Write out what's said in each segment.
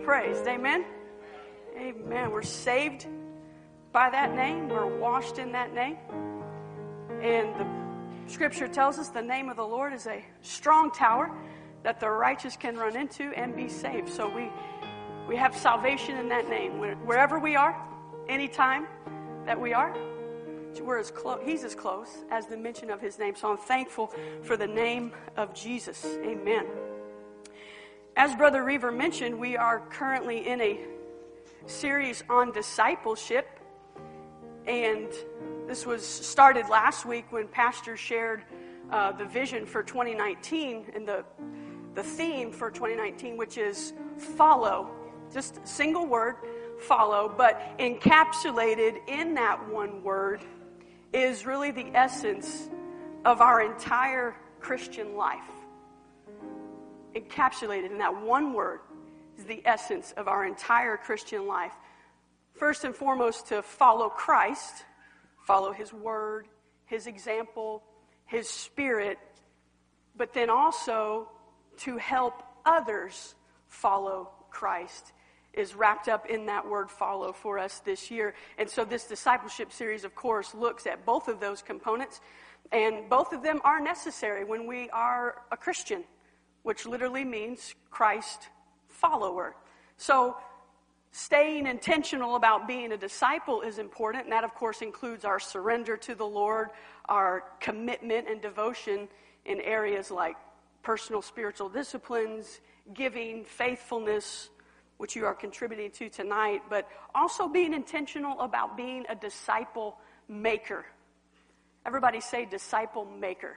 praised. Amen? Amen. We're saved by that name. We're washed in that name. And the Scripture tells us the name of the Lord is a strong tower that the righteous can run into and be saved. So we have salvation in that name. Wherever we are, anytime that we are, He's as close as the mention of His name. So I'm thankful for the name of Jesus. Amen. As Brother Reaver mentioned, we are currently in a series on discipleship. And this was started last week when Pastor shared the vision for 2019 and the theme for 2019, which is follow. Just a single word, follow. But encapsulated in that one word is really the essence of our entire Christian life. Encapsulated in that one word is the essence of our entire Christian life. First and foremost, to follow Christ, follow His word, His example, His Spirit, but then also to help others follow Christ is wrapped up in that word follow for us this year. And so this discipleship series, of course, looks at both of those components, and both of them are necessary when we are a Christian, which literally means Christ follower. So staying intentional about being a disciple is important, and that, of course, includes our surrender to the Lord, our commitment and devotion in areas like personal spiritual disciplines, giving, faithfulness, which you are contributing to tonight, but also being intentional about being a disciple maker. Everybody say disciple maker.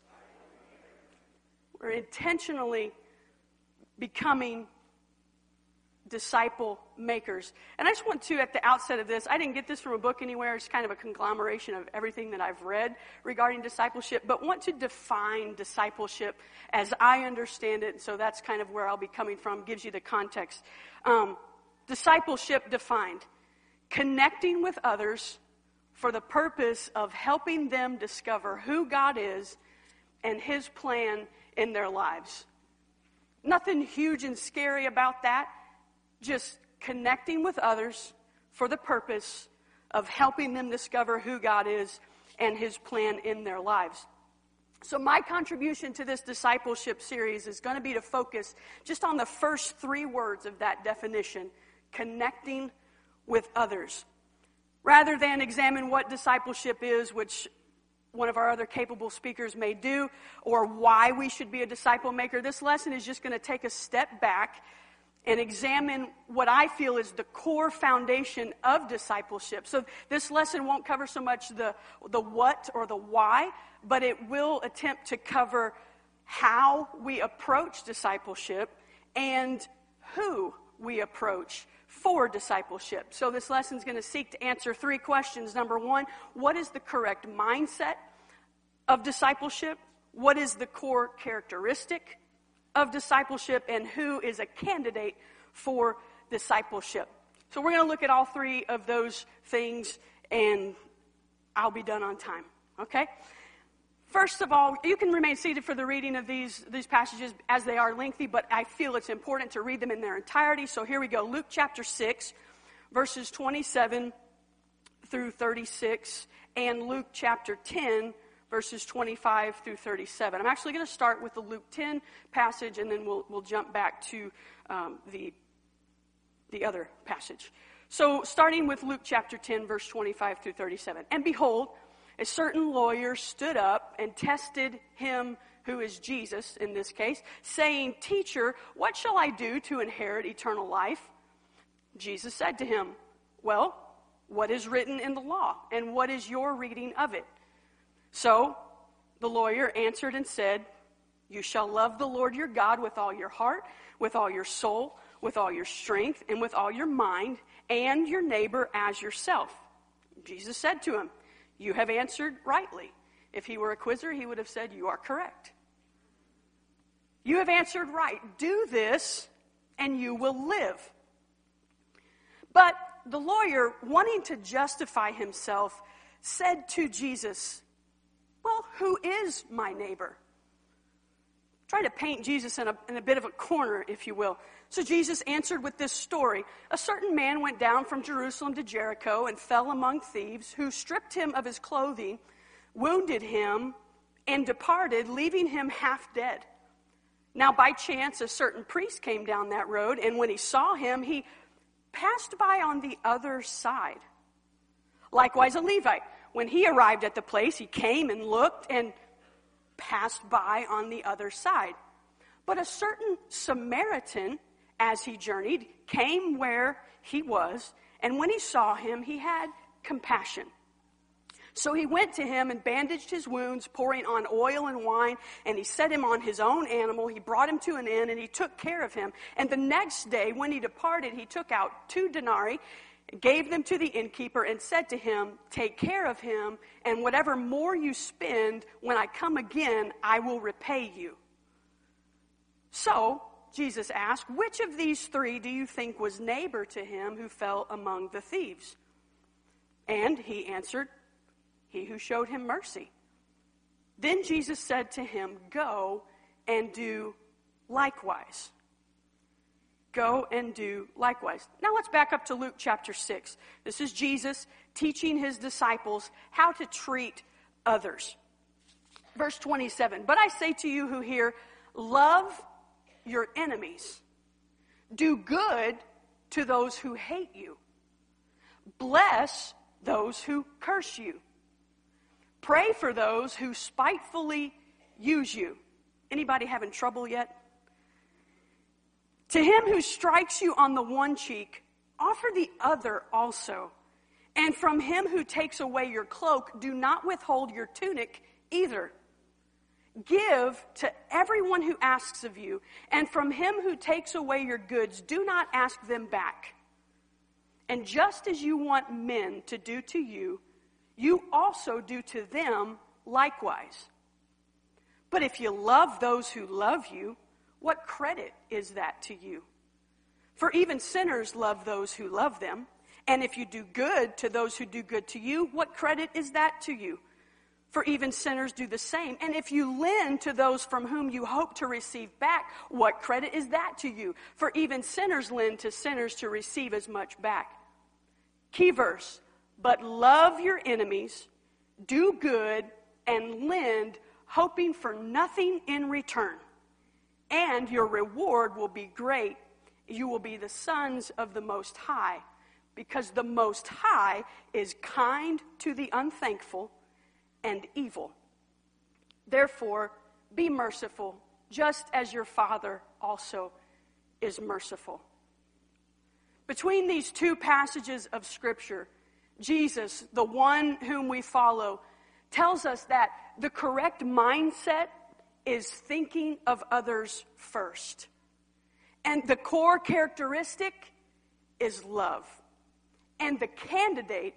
We're intentionally becoming disciple makers. And I just want to, at the outset of this, I didn't get this from a book anywhere. It's kind of a conglomeration of everything that I've read regarding discipleship, but want to define discipleship as I understand it. So that's kind of where I'll be coming from, gives you the context. Discipleship defined: connecting with others for the purpose of helping them discover who God is and His plan in their lives. Nothing huge and scary about that. Just connecting with others for the purpose of helping them discover who God is and His plan in their lives. So my contribution to this discipleship series is going to be to focus just on the first three words of that definition: connecting with others. Rather than examine what discipleship is, which one of our other capable speakers may do, or why we should be a disciple maker, this lesson is just going to take a step back and examine what I feel is the core foundation of discipleship. So this lesson won't cover so much the what or the why, but it will attempt to cover how we approach discipleship and who we approach for discipleship. So this lesson is going to seek to answer three questions. Number one, what is the correct mindset of discipleship? What is the core characteristic of discipleship, and who is a candidate for discipleship? So we're going to look at all three of those things, and I'll be done on time, okay? First of all, you can remain seated for the reading of these passages as they are lengthy, but I feel it's important to read them in their entirety. So here we go. Luke chapter 6, verses 27 through 36, and Luke chapter 10, verses 25 through 37. I'm actually going to start with the Luke 10 passage, and then we'll jump back to the other passage. So starting with Luke chapter 10, verse 25 through 37. And behold, a certain lawyer stood up and tested him, who is Jesus in this case, saying, "Teacher, what shall I do to inherit eternal life?" Jesus said to him, "Well, what is written in the law, and what is your reading of it?" So the lawyer answered and said, "You shall love the Lord your God with all your heart, with all your soul, with all your strength, and with all your mind, and your neighbor as yourself." Jesus said to him, "You have answered rightly." If he were a quizzer, he would have said, "You are correct. You have answered right. Do this, and you will live." But the lawyer, wanting to justify himself, said to Jesus, "Well, who is my neighbor?" try to paint Jesus in a bit of a corner, if you will. So Jesus answered with this story. A certain man went down from Jerusalem to Jericho and fell among thieves, who stripped him of his clothing, wounded him, and departed, leaving him half dead. Now by chance a certain priest came down that road, and when he saw him, he passed by on the other side. Likewise a Levite, when he arrived at the place, he came and looked and passed by on the other side. But a certain Samaritan, as he journeyed, came where he was, and when he saw him, he had compassion. So he went to him and bandaged his wounds, pouring on oil and wine, and he set him on his own animal. He brought him to an inn, and he took care of him. And the next day, when he departed, he took out 2 denarii, gave them to the innkeeper, and said to him, "Take care of him, and whatever more you spend, when I come again, I will repay you." So Jesus asked, "Which of these 3 do you think was neighbor to him who fell among the thieves?" And he answered, "He who showed him mercy." Then Jesus said to him, "Go and do likewise." Go and do likewise. Now let's back up to Luke chapter 6. This is Jesus teaching his disciples how to treat others. Verse 27, "But I say to you who hear, love your enemies. Do good to those who hate you. Bless those who curse you. Pray for those who spitefully use you." Anybody having trouble yet? "To him who strikes you on the one cheek, offer the other also. And from him who takes away your cloak, do not withhold your tunic either. Give to everyone who asks of you, and from him who takes away your goods, do not ask them back. And just as you want men to do to you, you also do to them likewise. But if you love those who love you, what credit is that to you? For even sinners love those who love them. And if you do good to those who do good to you, what credit is that to you? For even sinners do the same. And if you lend to those from whom you hope to receive back, what credit is that to you? For even sinners lend to sinners to receive as much back." Key verse, "But love your enemies, do good, and lend, hoping for nothing in return. And your reward will be great. You will be the sons of the Most High, because the Most High is kind to the unthankful and evil. Therefore, be merciful, just as your Father also is merciful." Between these 2 passages of Scripture, Jesus, the one whom we follow, tells us that the correct mindset is thinking of others first. And the core characteristic is love. And the candidate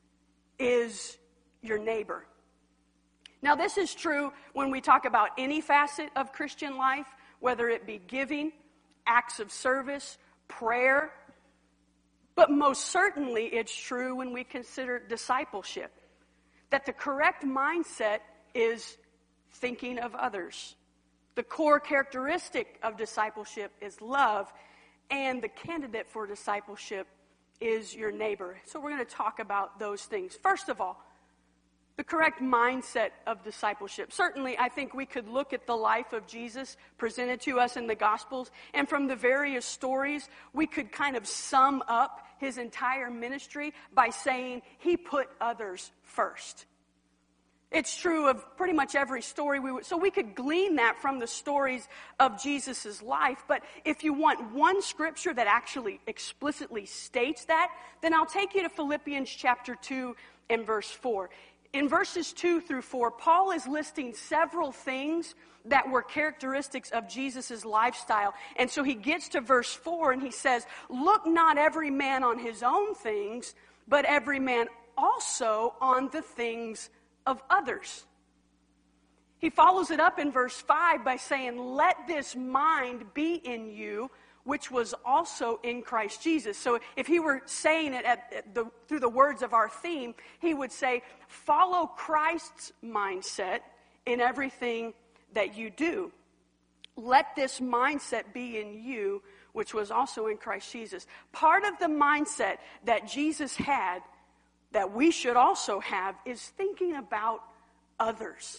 is your neighbor. Now, this is true when we talk about any facet of Christian life, whether it be giving, acts of service, prayer. But most certainly it's true when we consider discipleship, that the correct mindset is thinking of others. The core characteristic of discipleship is love, and the candidate for discipleship is your neighbor. So we're going to talk about those things. First of all, the correct mindset of discipleship. Certainly, I think we could look at the life of Jesus presented to us in the Gospels, and from the various stories, we could kind of sum up his entire ministry by saying he put others first. It's true of pretty much every story so we could glean that from the stories of Jesus' life. But if you want one scripture that actually explicitly states that, then I'll take you to Philippians chapter 2 and verse 4. In verses 2 through 4, Paul is listing several things that were characteristics of Jesus' lifestyle. And so he gets to verse 4 and he says, "Look not every man on his own things, but every man also on the things of others." He follows it up in verse 5 by saying, "Let this mind be in you, which was also in Christ Jesus." So if he were saying it through the words of our theme, he would say, follow Christ's mindset in everything that you do. let this mindset be in you, which was also in Christ Jesus. Part of the mindset that Jesus had, that we should also have, is thinking about others.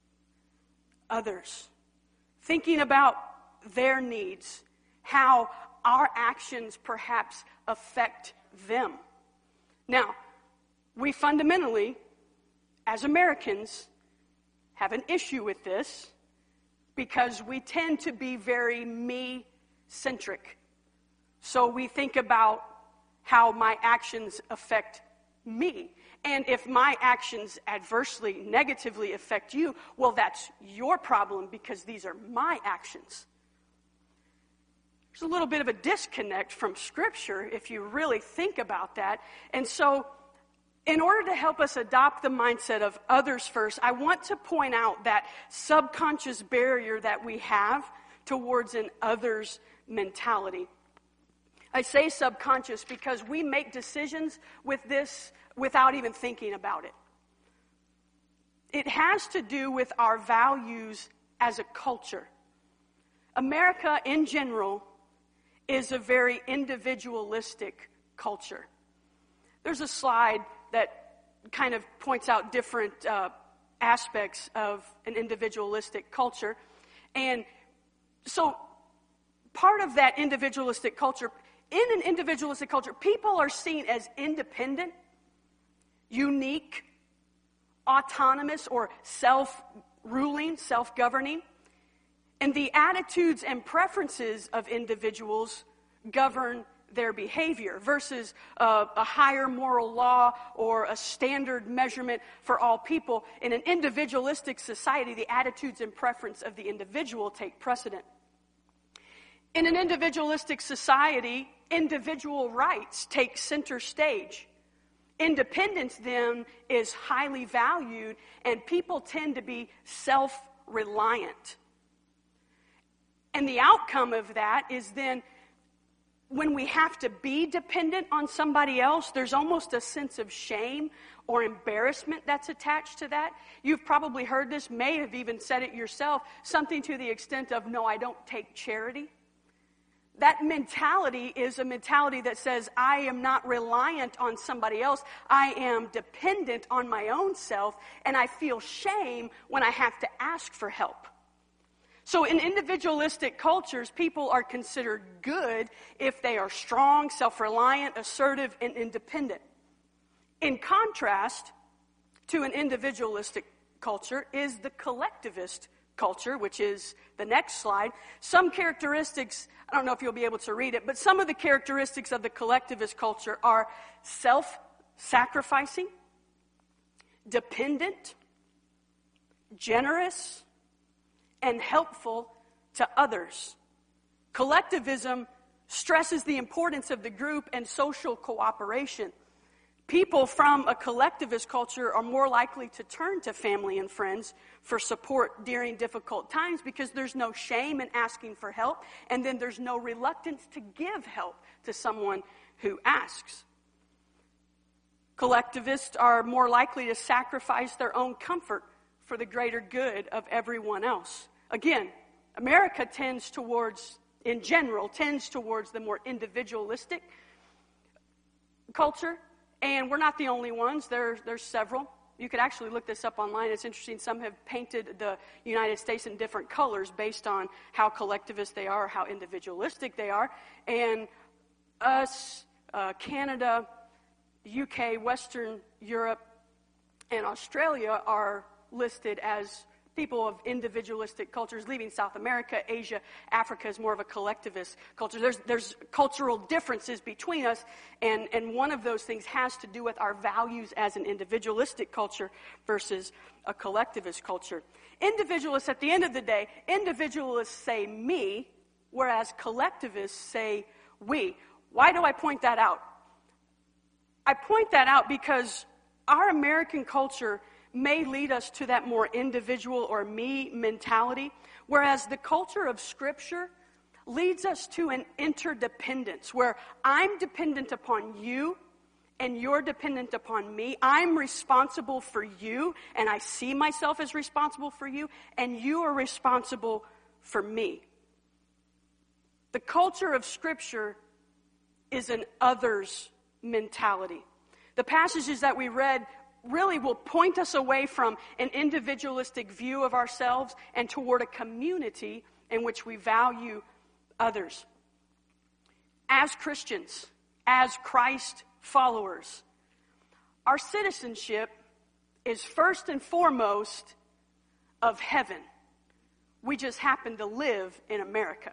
Others. Thinking about their needs, how our actions perhaps affect them. Now, we fundamentally, as Americans, have an issue with this because we tend to be very me-centric. So we think about how my actions affect me. And if my actions adversely, negatively affect you, well, that's your problem because these are my actions. There's a little bit of a disconnect from Scripture if you really think about that. And so, in order to help us adopt the mindset of others first, I want to point out that subconscious barrier that we have towards an others mentality. I say subconscious because we make decisions with this without even thinking about it. It has to do with our values as a culture. America, in general, is a very individualistic culture. There's a slide that kind of points out different aspects of an individualistic culture. And so part of that individualistic culture, in an individualistic culture, people are seen as independent, unique, autonomous, or self-ruling, self-governing. And the attitudes and preferences of individuals govern their behavior versus a higher moral law or a standard measurement for all people. In an individualistic society, the attitudes and preference of the individual take precedent. In an individualistic society, individual rights take center stage. Independence then is highly valued, and people tend to be self-reliant. And the outcome of that is then when we have to be dependent on somebody else, there's almost a sense of shame or embarrassment that's attached to that. You've probably heard this, may have even said it yourself, something to the extent of, no, I don't take charity. That mentality is a mentality that says, I am not reliant on somebody else. I am dependent on my own self, and I feel shame when I have to ask for help. So in individualistic cultures, people are considered good if they are strong, self-reliant, assertive, and independent. In contrast to an individualistic culture is the collectivist culture, which is the next slide. Some characteristics, I don't know if you'll be able to read it, but some of the characteristics of the collectivist culture are self-sacrificing, dependent, generous, and helpful to others. Collectivism stresses the importance of the group and social cooperation. People from a collectivist culture are more likely to turn to family and friends for support during difficult times because there's no shame in asking for help, and then there's no reluctance to give help to someone who asks. Collectivists are more likely to sacrifice their own comfort for the greater good of everyone else. Again, America in general tends towards the more individualistic culture, and we're not the only ones. There's several. You could actually look this up online. It's interesting. Some have painted the United States in different colors based on how collectivist they are, how individualistic they are. And us, Canada, UK, Western Europe, and Australia are listed as people of individualistic cultures. Leaving South America, Asia, Africa is more of a collectivist culture. There's cultural differences between us, and one of those things has to do with our values as an individualistic culture versus a collectivist culture. Individualists, at the end of the day, individualists say me, whereas collectivists say we. Why do I point that out? I point that out because our American culture may lead us to that more individual or me mentality, whereas the culture of Scripture leads us to an interdependence where I'm dependent upon you and you're dependent upon me. I'm responsible for you, and I see myself as responsible for you, and you are responsible for me. The culture of Scripture is an others mentality. The passages that we read really will point us away from an individualistic view of ourselves and toward a community in which we value others. As Christians, as Christ followers, our citizenship is first and foremost of heaven. We just happen to live in America.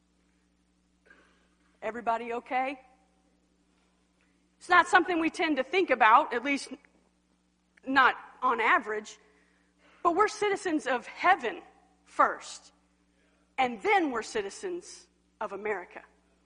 Everybody okay? It's not something we tend to think about, at least not on average, but we're citizens of heaven first, and then we're citizens of America.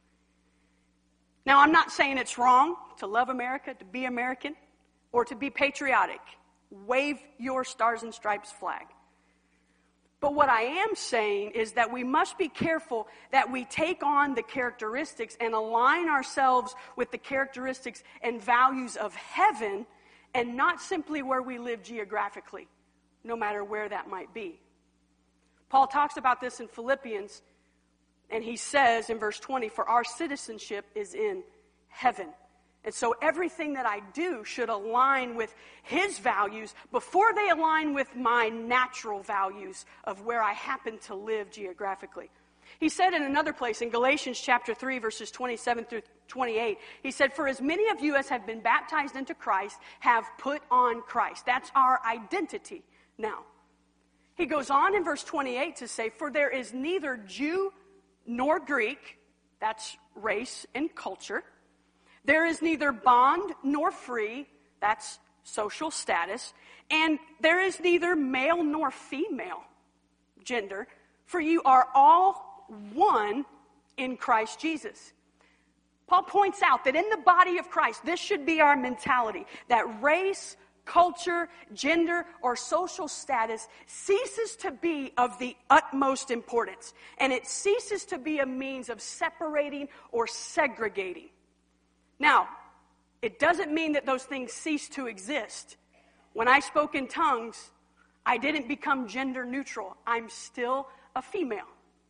Now, I'm not saying it's wrong to love America, to be American, or to be patriotic. Wave your Stars and Stripes flag. But what I am saying is that we must be careful that we take on the characteristics and align ourselves with the characteristics and values of heaven and not simply where we live geographically, no matter where that might be. Paul talks about this in Philippians, and he says in verse 20, "For our citizenship is in heaven." And so everything that I do should align with his values before they align with my natural values of where I happen to live geographically. He said in another place, in Galatians chapter 3, verses 27 through 28, he said, "For as many of you as have been baptized into Christ have put on Christ." That's our identity now. He goes on in verse 28 to say, "For there is neither Jew nor Greek," that's race and culture. "There is neither bond nor free," that's social status. "And there is neither male nor female," gender, "for you are all one in Christ Jesus." Paul points out that in the body of Christ, this should be our mentality, that race, culture, gender, or social status ceases to be of the utmost importance, and it ceases to be a means of separating or segregating. Now, it doesn't mean that those things cease to exist. When I spoke in tongues, I didn't become gender neutral. I'm still a female.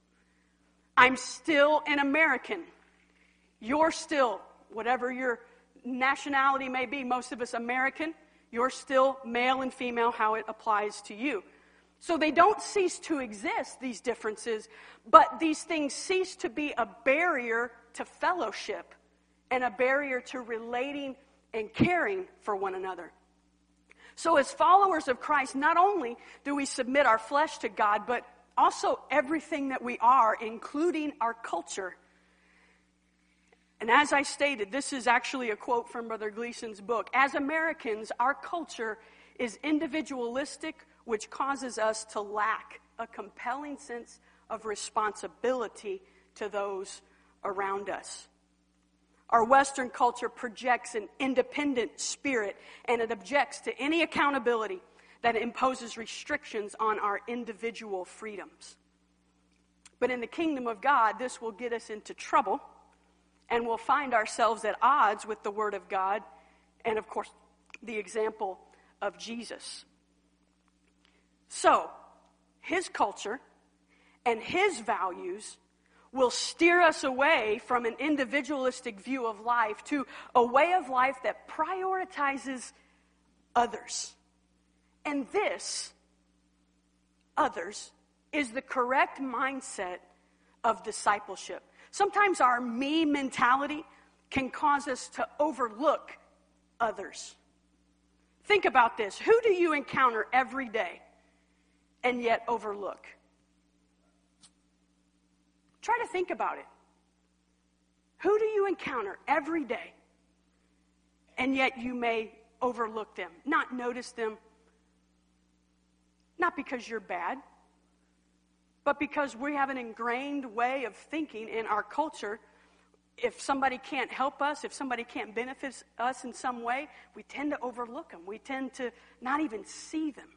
I'm still an American. You're still, whatever your nationality may be, most of us American, you're still male and female, how it applies to you. So they don't cease to exist, these differences, but these things cease to be a barrier to fellowship and a barrier to relating and caring for one another. So as followers of Christ, not only do we submit our flesh to God, but also everything that we are, including our culture. And as I stated, this is actually a quote from Brother Gleason's book. As Americans, our culture is individualistic, which causes us to lack a compelling sense of responsibility to those around us. Our Western culture projects an independent spirit, and it objects to any accountability that imposes restrictions on our individual freedoms. But in the kingdom of God, this will get us into trouble, and we'll find ourselves at odds with the Word of God and, of course, the example of Jesus. So, his culture and his values will steer us away from an individualistic view of life to a way of life that prioritizes others. And this, others, is the correct mindset of discipleship. Sometimes our me mentality can cause us to overlook others. Think about this. Who do you encounter every day and yet overlook? Try to think about it. Who do you encounter every day, and yet you may overlook them, not notice them, not because you're bad, but because we have an ingrained way of thinking in our culture. If somebody can't help us, if somebody can't benefit us in some way, we tend to overlook them. We tend to not even see them.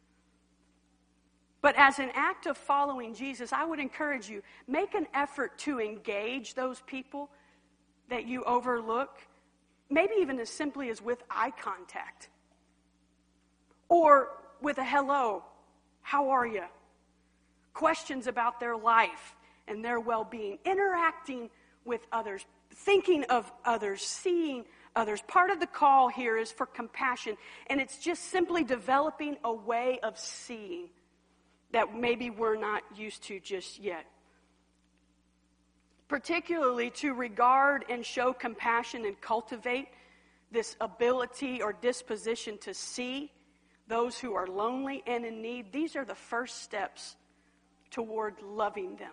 But as an act of following Jesus, I would encourage you, make an effort to engage those people that you overlook, maybe even as simply as with eye contact. Or with a hello, how are you? questions about their life and their well-being, interacting with others, thinking of others, seeing others. Part of the call here is for compassion, and it's just simply developing a way of seeing that maybe we're not used to just yet. Particularly to regard and show compassion and cultivate this ability or disposition to see those who are lonely and in need. These are the first steps toward loving them.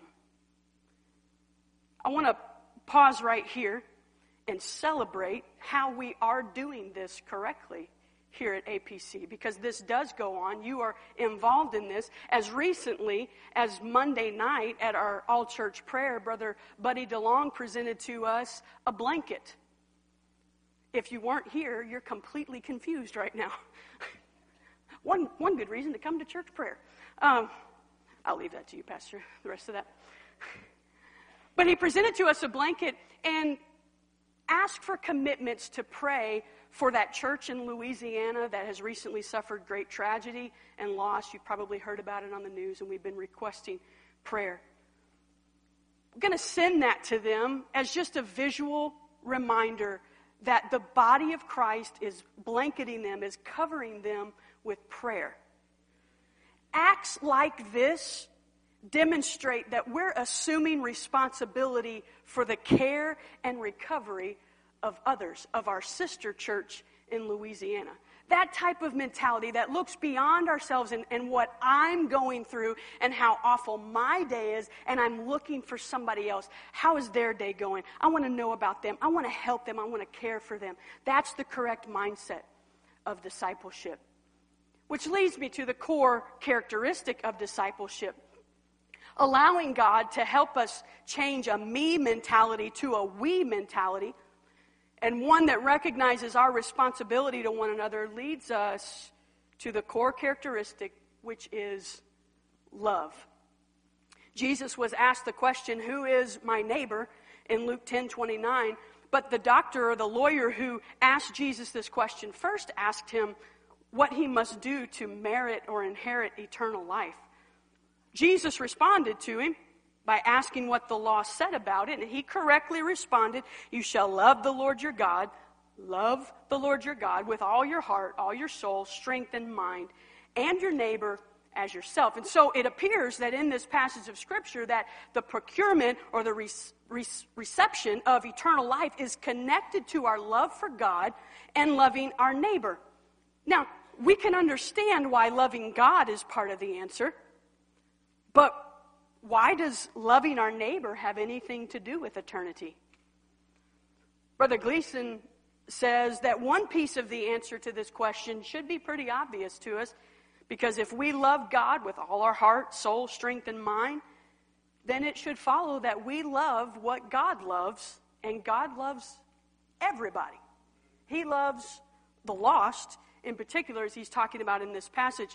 I want to pause right here and celebrate how we are doing this correctly here at APC, because this does go on. You are involved in this. As recently as Monday night at our all-church prayer, Brother Buddy DeLong presented to us a blanket. If you weren't here, you're completely confused right now. One good reason to come to church prayer. I'll leave that to you, Pastor, the rest of that. But he presented to us a blanket and asked for commitments to pray for that church in Louisiana that has recently suffered great tragedy and loss. You've probably heard about it on the news, and we've been requesting prayer. I'm going to send that to them as just a visual reminder that the body of Christ is blanketing them, is covering them with prayer. Acts like this demonstrate that we're assuming responsibility for the care and recovery of others, of our sister church in Louisiana. That type of mentality that looks beyond ourselves and what I'm going through and how awful my day is, and I'm looking for somebody else. How is their day going? I want to know about them. I want to help them. I want to care for them. That's the correct mindset of discipleship. Which leads me to the core characteristic of discipleship. Allowing God to help us change a me mentality to a we mentality, and one that recognizes our responsibility to one another, leads us to the core characteristic, which is love. Jesus was asked the question, "Who is my neighbor?" in Luke 10:29. But the doctor or the lawyer who asked Jesus this question first asked him what he must do to merit or inherit eternal life. Jesus responded to him by asking what the law said about it, and he correctly responded, "You shall love the Lord your God with all your heart, all your soul, strength, and mind, and your neighbor as yourself." And so it appears that in this passage of Scripture that the procurement or the reception of eternal life is connected to our love for God and loving our neighbor. Now, we can understand why loving God is part of the answer, but why does loving our neighbor have anything to do with eternity? Brother Gleason says that one piece of the answer to this question should be pretty obvious to us, because if we love God with all our heart, soul, strength, and mind, then it should follow that we love what God loves, and God loves everybody. He loves the lost, in particular, as he's talking about in this passage.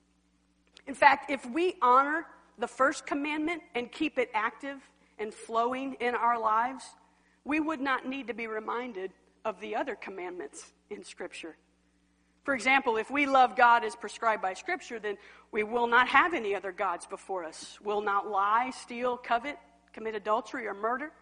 In fact, if we honor the first commandment and keep it active and flowing in our lives, we would not need to be reminded of the other commandments in Scripture. For example, if we love God as prescribed by Scripture, then we will not have any other gods before us. We'll not lie, steal, covet, commit adultery, or murder.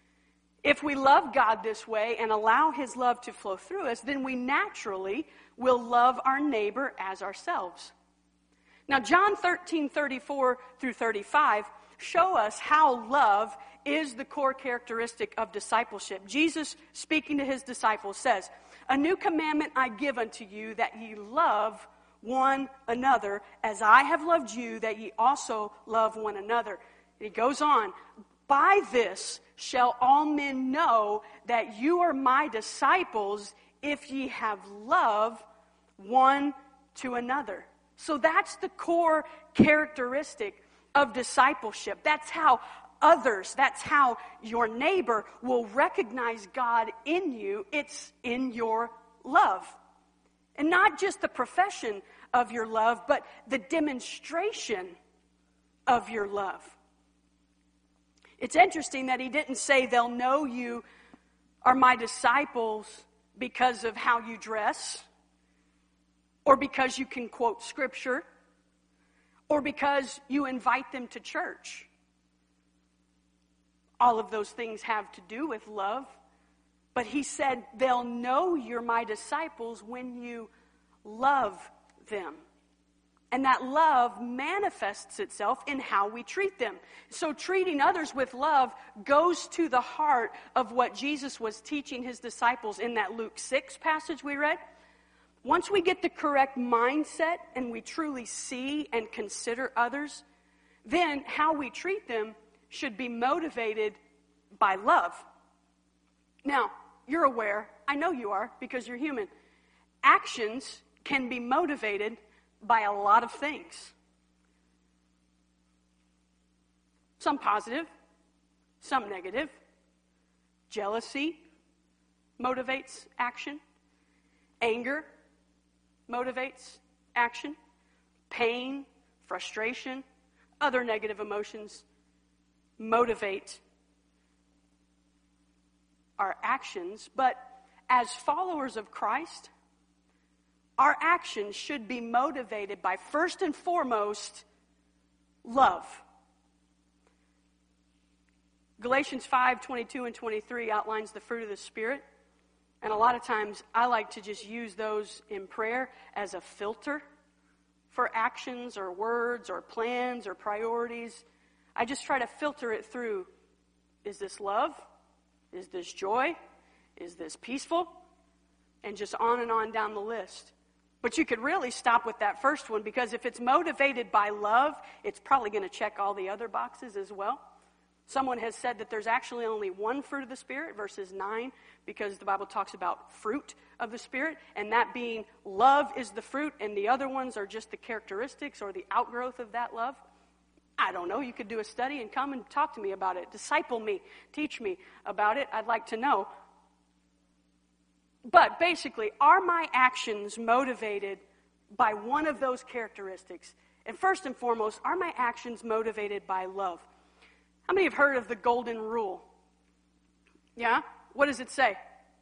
If we love God this way and allow His love to flow through us, then we naturally will love our neighbor as ourselves. Now, John 13:34 through 35 show us how love is the core characteristic of discipleship. Jesus, speaking to his disciples, says, "A new commandment I give unto you, that ye love one another, as I have loved you, that ye also love one another." And he goes on, "By this shall all men know that you are my disciples, if ye have love one to another." So that's the core characteristic of discipleship. That's how others, that's how your neighbor will recognize God in you. It's in your love. And not just the profession of your love, but the demonstration of your love. It's interesting that he didn't say they'll know you are my disciples because of how you dress, or because you can quote Scripture, or because you invite them to church. All of those things have to do with love. But he said, they'll know you're my disciples when you love them. And that love manifests itself in how we treat them. So treating others with love goes to the heart of what Jesus was teaching his disciples in that Luke 6 passage we read. Once we get the correct mindset and we truly see and consider others, then how we treat them should be motivated by love. Now, you're aware, I know you are because you're human. Actions can be motivated by a lot of things. Some positive, some negative. Jealousy motivates action. Anger motivates action. Pain, frustration, other negative emotions motivate our actions. But as followers of Christ, our actions should be motivated by, first and foremost, love. Galatians 5:22 and 23 outlines the fruit of the Spirit. And a lot of times I like to just use those in prayer as a filter for actions or words or plans or priorities. I just try to filter it through, is this love? Is this joy? Is this peaceful? And just on down the list. But you could really stop with that first one, because if it's motivated by love, it's probably going to check all the other boxes as well. Someone has said that there's actually only one fruit of the Spirit versus 9, because the Bible talks about fruit of the Spirit, and that being love is the fruit, and the other ones are just the characteristics or the outgrowth of that love. I don't know. You could do a study and come and talk to me about it. Disciple me. Teach me about it. I'd like to know. But basically, are my actions motivated by one of those characteristics? And first and foremost, are my actions motivated by love? How many have heard of the golden rule? Yeah? What does it say?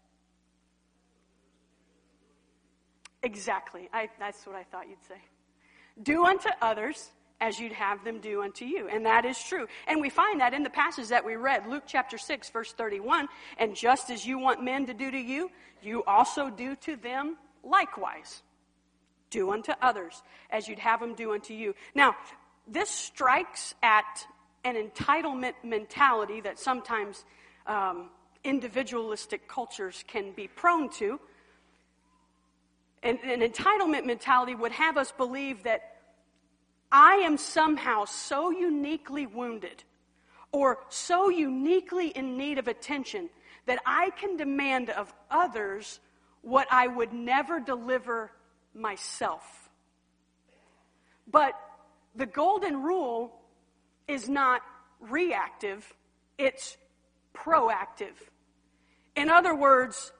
Exactly. That's what I thought you'd say. Do unto others as you'd have them do unto you. And that is true. And we find that in the passage that we read, Luke chapter 6, verse 31. And just as you want men to do to you, you also do to them likewise. Do unto others as you'd have them do unto you. Now, this strikes at an entitlement mentality that sometimes individualistic cultures can be prone to. And an entitlement mentality would have us believe that I am somehow so uniquely wounded or so uniquely in need of attention that I can demand of others what I would never deliver myself. But the golden rule is not reactive, it's proactive. In other words,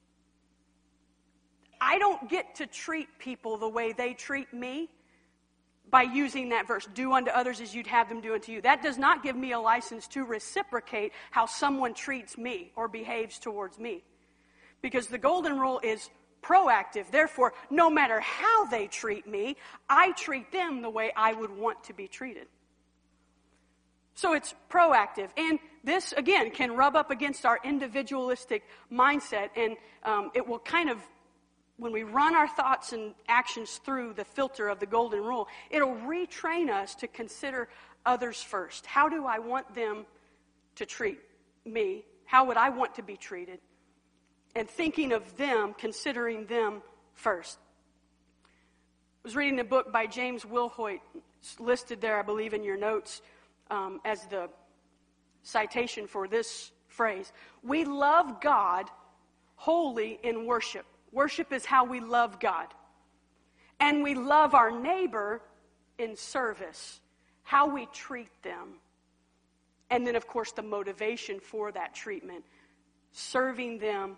I don't get to treat people the way they treat me by using that verse, do unto others as you'd have them do unto you. That does not give me a license to reciprocate how someone treats me or behaves towards me. Because the golden rule is proactive. Therefore, no matter how they treat me, I treat them the way I would want to be treated. So it's proactive. And this, again, can rub up against our individualistic mindset. And it will kind of, when we run our thoughts and actions through the filter of the golden rule, it'll retrain us to consider others first. How do I want them to treat me? How would I want to be treated? And thinking of them, considering them first. I was reading a book by James Wilhoit. It's listed there, I believe, in your notes as the citation for this phrase. We love God wholly in worship. Worship is how we love God. And we love our neighbor in service, how we treat them. And then, of course, the motivation for that treatment, serving them,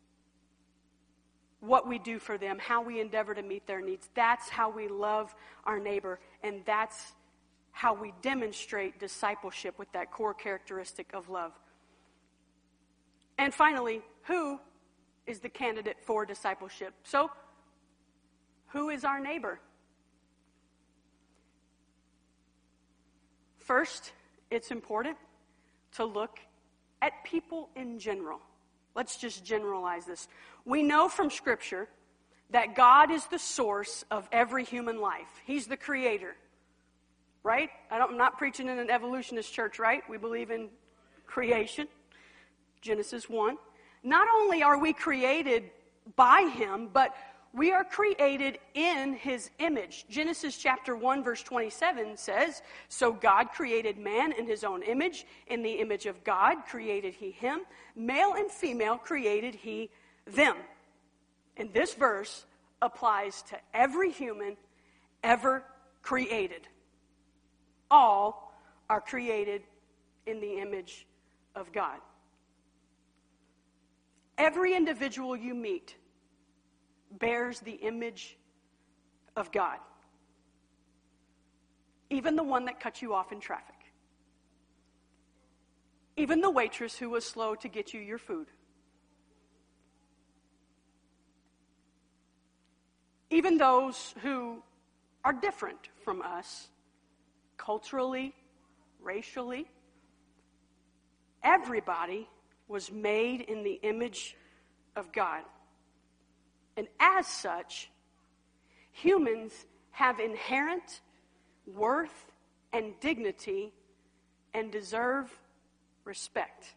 what we do for them, how we endeavor to meet their needs. That's how we love our neighbor, and that's how we demonstrate discipleship with that core characteristic of love. And finally, who is the candidate for discipleship? So, who is our neighbor? First, it's important to look at people in general. Let's just generalize this. We know from Scripture that God is the source of every human life. He's the creator, right? I'm not preaching in an evolutionist church, right? We believe in creation, Genesis 1. Not only are we created by Him, but we are created in His image. Genesis chapter 1 verse 27 says, "So God created man in His own image. In the image of God created He him. Male and female created He them." And this verse applies to every human ever created. All are created in the image of God. Every individual you meet bears the image of God. Even the one that cut you off in traffic. Even the waitress who was slow to get you your food. Even those who are different from us, culturally, racially. Everybody was made in the image of God. And as such, humans have inherent worth and dignity and deserve respect.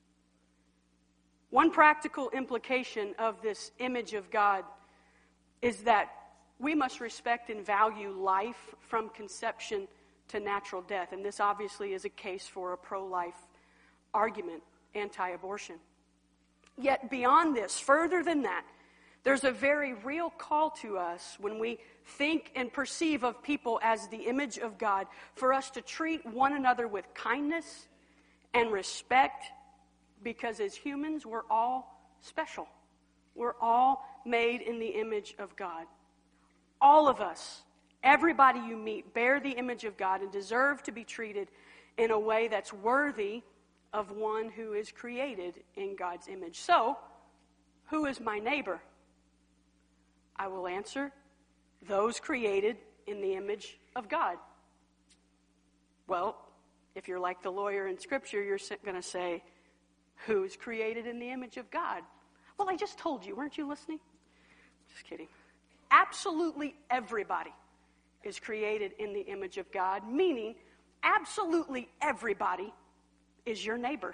One practical implication of this image of God is that we must respect and value life from conception to natural death. And this obviously is a case for a pro-life argument, anti-abortion. Yet beyond this, further than that, there's a very real call to us when we think and perceive of people as the image of God for us to treat one another with kindness and respect, because as humans, we're all special. We're all made in the image of God. All of us, everybody you meet, bear the image of God and deserve to be treated in a way that's worthy of one who is created in God's image. So, who is my neighbor? I will answer, those created in the image of God. Well, if you're like the lawyer in Scripture, you're going to say, who's created in the image of God? Well, I just told you, weren't you listening? Just kidding. Absolutely everybody is created in the image of God, meaning absolutely everybody is your neighbor.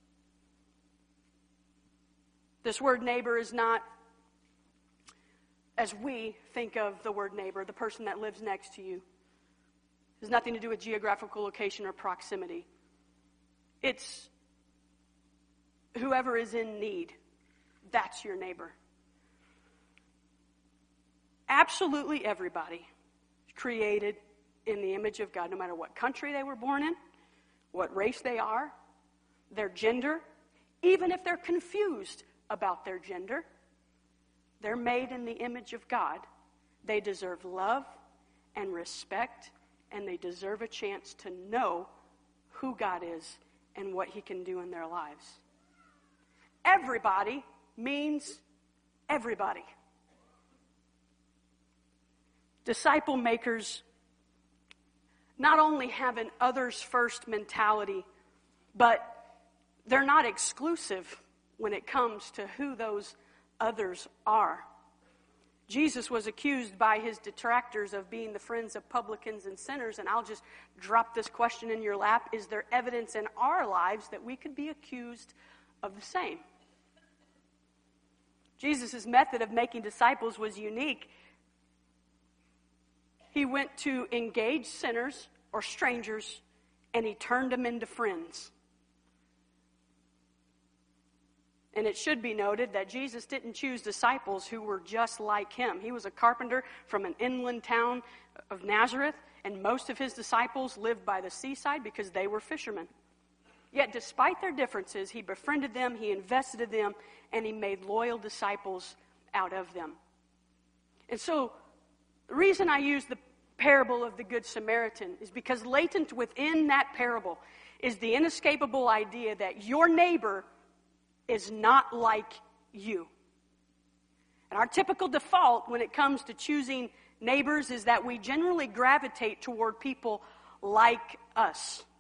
This word neighbor is not, as we think of the word neighbor, the person that lives next to you. It has nothing to do with geographical location or proximity. It's whoever is in need. That's your neighbor. Absolutely everybody is created in the image of God, no matter what country they were born in, what race they are, their gender, even if they're confused about their gender. They're made in the image of God. They deserve love and respect, and they deserve a chance to know who God is and what He can do in their lives. Everybody means everybody. Disciple makers not only have an others first mentality, but they're not exclusive when it comes to who those others are. Jesus was accused by His detractors of being the friends of publicans and sinners, and I'll just drop this question in your lap. Is there evidence in our lives that we could be accused of the same? Jesus' method of making disciples was unique. He went to engage sinners or strangers, and He turned them into friends. And it should be noted that Jesus didn't choose disciples who were just like Him. He was a carpenter from an inland town of Nazareth, and most of His disciples lived by the seaside because they were fishermen. Yet despite their differences, He befriended them, He invested in them, and He made loyal disciples out of them. And so the reason I use the parable of the Good Samaritan is because latent within that parable is the inescapable idea that your neighbor is not like you. And our typical default when it comes to choosing neighbors is that we generally gravitate toward people like us.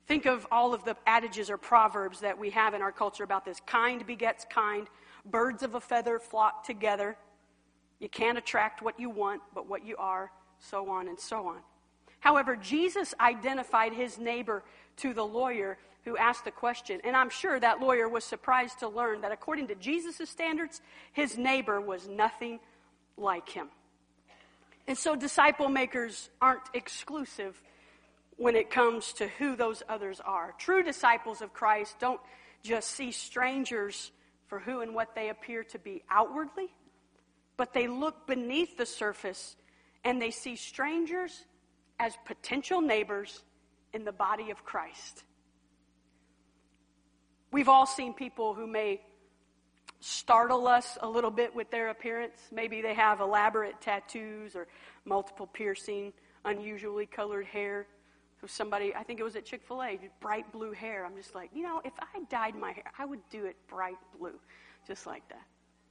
Think of all of the adages or proverbs that we have in our culture about this. Kind begets kind. Birds of a feather flock together. You can't attract what you want, but what you are, so on and so on. However, Jesus identified his neighbor to the lawyer who asked the question. And I'm sure that lawyer was surprised to learn that according to Jesus' standards, his neighbor was nothing like him. And so disciple makers aren't exclusive when it comes to who those others are. True disciples of Christ don't just see strangers for who and what they appear to be outwardly, but they look beneath the surface and they see strangers as potential neighbors in the body of Christ. We've all seen people who may startle us a little bit with their appearance. Maybe they have elaborate tattoos or multiple piercing, unusually colored hair. So somebody, I think it was at Chick-fil-A, bright blue hair. I'm just like, if I dyed my hair, I would do it bright blue, just like that.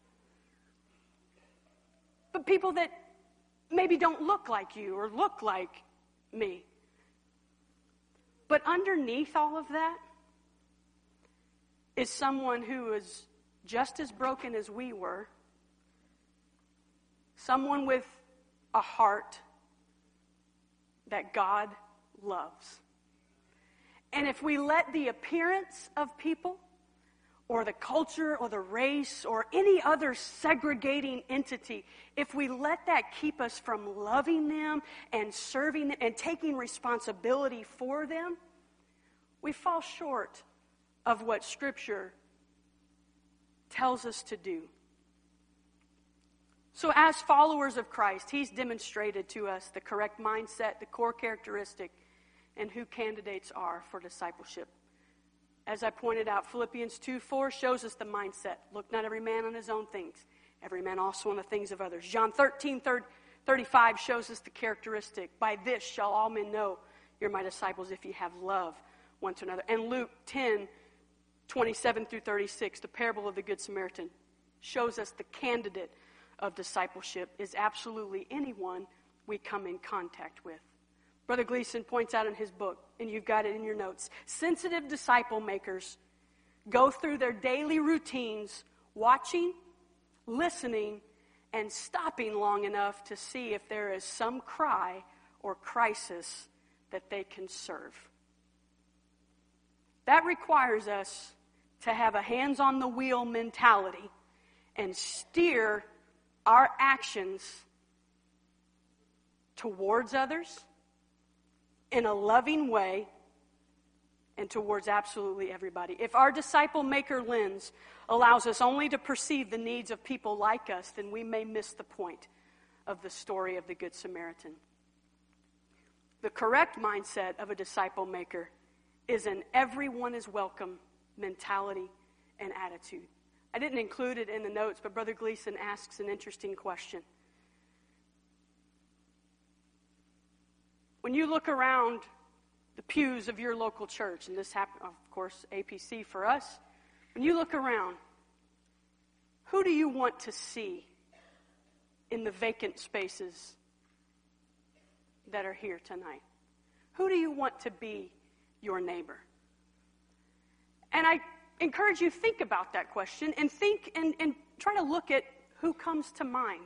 But people that maybe don't look like you or look like me. But underneath all of that is someone who is just as broken as we were, someone with a heart that God loves. And if we let the appearance of people or the culture or the race or any other segregating entity, if we let that keep us from loving them and serving them and taking responsibility for them, we fall short of what Scripture tells us to do. So as followers of Christ, he's demonstrated to us the correct mindset, the core characteristic, and who candidates are for discipleship. As I pointed out, Philippians 2:4 shows us the mindset. Look not every man on his own things, every man also on the things of others. John 13:35 shows us the characteristic. By this shall all men know you're my disciples if you have love one to another. And Luke 10:27-36, the parable of the Good Samaritan, shows us the candidate of discipleship is absolutely anyone we come in contact with. Brother Gleason points out in his book, and you've got it in your notes, sensitive disciple makers go through their daily routines watching, listening, and stopping long enough to see if there is some cry or crisis that they can serve. That requires us to have a hands-on-the-wheel mentality and steer our actions towards others in a loving way and towards absolutely everybody. If our disciple maker lens allows us only to perceive the needs of people like us, then we may miss the point of the story of the Good Samaritan. The correct mindset of a disciple maker is an everyone is welcome mentality and attitude. I didn't include it in the notes, but Brother Gleason asks an interesting question. When you look around the pews of your local church, and this happened, of course, APC for us, when you look around, who do you want to see in the vacant spaces that are here tonight? Who do you want to be your neighbor? And I encourage you to think about that question and think and try to look at who comes to mind.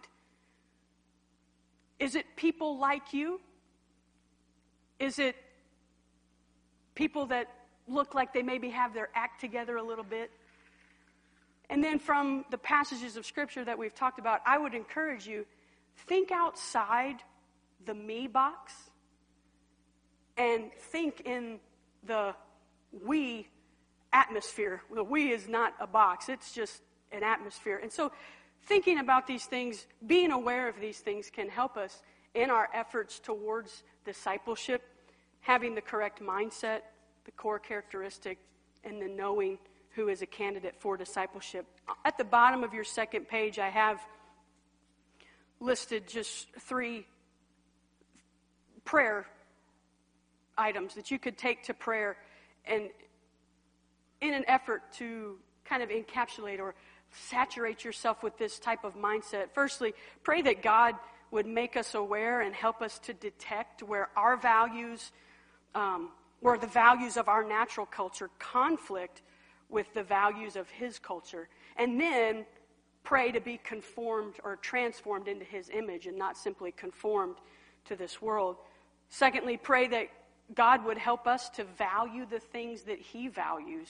Is it people like you? Is it people that look like they maybe have their act together a little bit? And then from the passages of Scripture that we've talked about, I would encourage you, think outside the me box and think in the we atmosphere. The we is not a box, it's just an atmosphere. And so thinking about these things, being aware of these things can help us in our efforts towards discipleship, having the correct mindset, the core characteristic, and then knowing who is a candidate for discipleship. At the bottom of your second page, I have listed just 3 prayer items that you could take to prayer and in an effort to kind of encapsulate or saturate yourself with this type of mindset. Firstly, pray that God would make us aware and help us to detect where our values, where the values of our natural culture conflict with the values of his culture. And then pray to be conformed or transformed into his image and not simply conformed to this world. Secondly, pray that God would help us to value the things that he values,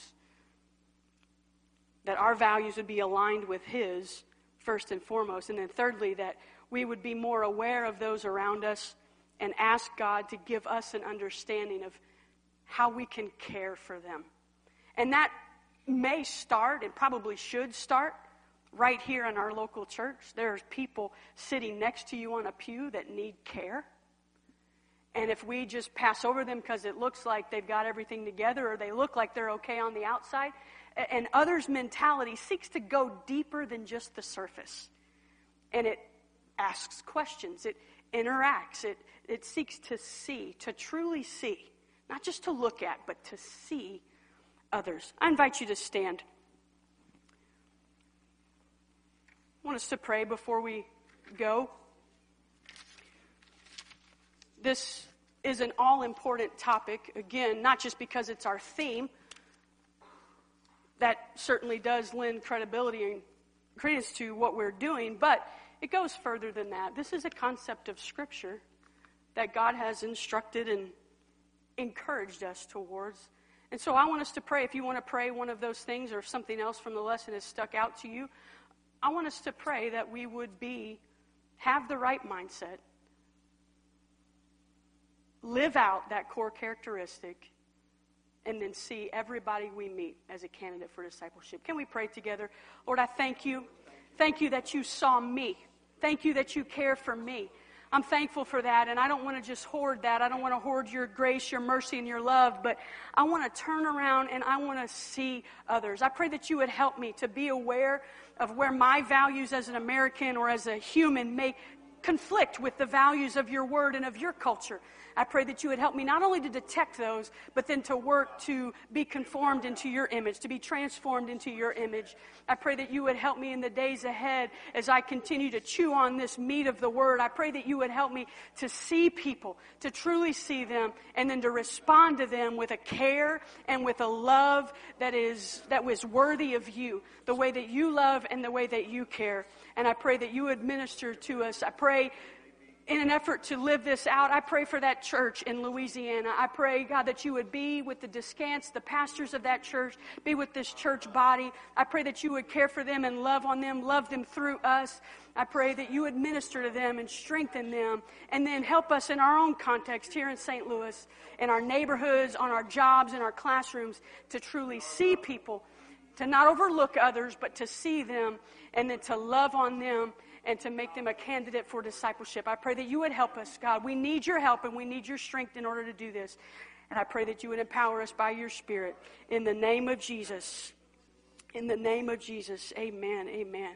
that our values would be aligned with his first and foremost. And then thirdly, that we would be more aware of those around us and ask God to give us an understanding of how we can care for them. And that may start, and probably should start, right here in our local church. There's people sitting next to you on a pew that need care. And if we just pass over them because it looks like they've got everything together or they look like they're okay on the outside, and others' mentality seeks to go deeper than just the surface. And it asks questions. It interacts. It seeks to see, to truly see. Not just to look at, but to see others. I invite you to stand. I want us to pray before we go. This is an all-important topic. Again, not just because it's our theme. That certainly does lend credibility and credence to what we're doing, but it goes further than that. This is a concept of Scripture that God has instructed and encouraged us towards. And so I want us to pray. If you want to pray one of those things, or if something else from the lesson has stuck out to you, I want us to pray that we would have the right mindset, live out that core characteristic, and then see everybody we meet as a candidate for discipleship. Can we pray together? Lord, I thank you. Thank you that you saw me. Thank you that you care for me. I'm thankful for that, and I don't want to just hoard that. I don't want to hoard your grace, your mercy, and your love, but I want to turn around and I want to see others. I pray that you would help me to be aware of where my values as an American or as a human may conflict with the values of your word and of your culture. I pray that you would help me not only to detect those, but then to work to be conformed into your image, to be transformed into your image. I pray that you would help me in the days ahead as I continue to chew on this meat of the word. I pray that you would help me to see people, to truly see them, and then to respond to them with a care and with a love that was worthy of you, the way that you love and the way that you care. And I pray that you would minister to us. I pray in an effort to live this out, I pray for that church in Louisiana. I pray, God, that you would be with the Descants, the pastors of that church, be with this church body. I pray that you would care for them and love on them, love them through us. I pray that you would minister to them and strengthen them, and then help us in our own context here in St. Louis, in our neighborhoods, on our jobs, in our classrooms, to truly see people, to not overlook others, but to see them, and then to love on them, and to make them a candidate for discipleship. I pray that you would help us, God. We need your help and we need your strength in order to do this. And I pray that you would empower us by your Spirit. In the name of Jesus. In the name of Jesus. Amen. Amen.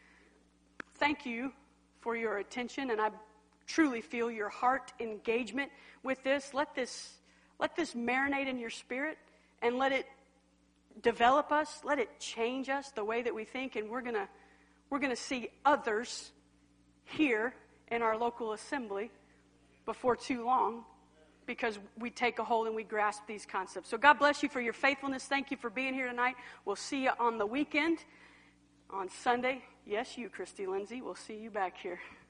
Thank you for your attention, and I truly feel your heart engagement with this. Let this marinate in your spirit, and let it develop us. Let it change us, the way that we think, and we're going to see others here in our local assembly before too long, because we take a hold and we grasp these concepts. So God bless you for your faithfulness. Thank you for being here tonight. We'll see you on the weekend, on Sunday. Yes, you, Christy Lindsay. We'll see you back here.